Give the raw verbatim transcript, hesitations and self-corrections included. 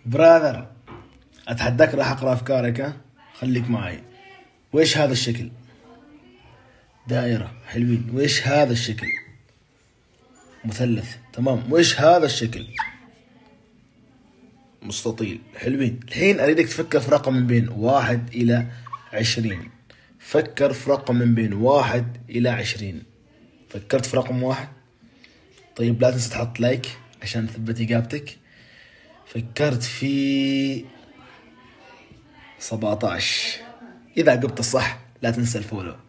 براذر اتحداك، راح اقرا افكارك. ها خليك معي. ويش هذا الشكل؟ دائرة. حلوين. ويش هذا الشكل؟ مثلث. تمام. ويش هذا الشكل؟ مستطيل. حلوين. الحين اريدك تفكر في رقم من بين واحد الى عشرين. فكر في رقم من بين واحد الى عشرين. فكرت في رقم واحد؟ طيب لا تنسى تحط لايك عشان نثبت اجابتك. فكرت في سبعة عشر. اذا جبت الصح لا تنسى الفولو.